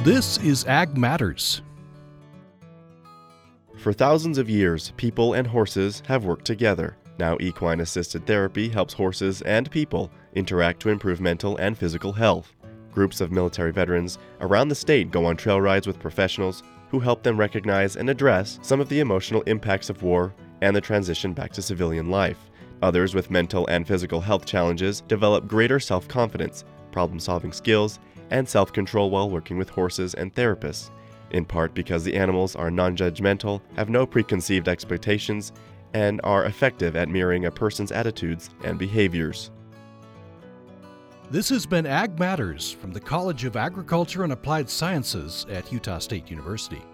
This is Ag Matters. For thousands of years, people and horses have worked together. Now equine-assisted therapy helps horses and people interact to improve mental and physical health. Groups of military veterans around the state go on trail rides with professionals who help them recognize and address some of the emotional impacts of war and the transition back to civilian life. Others with mental and physical health challenges develop greater self-confidence, problem-solving skills, and self-control while working with horses and therapists, in part because the animals are non-judgmental, have no preconceived expectations, and are effective at mirroring a person's attitudes and behaviors. This has been Ag Matters from the College of Agriculture and Applied Sciences at Utah State University.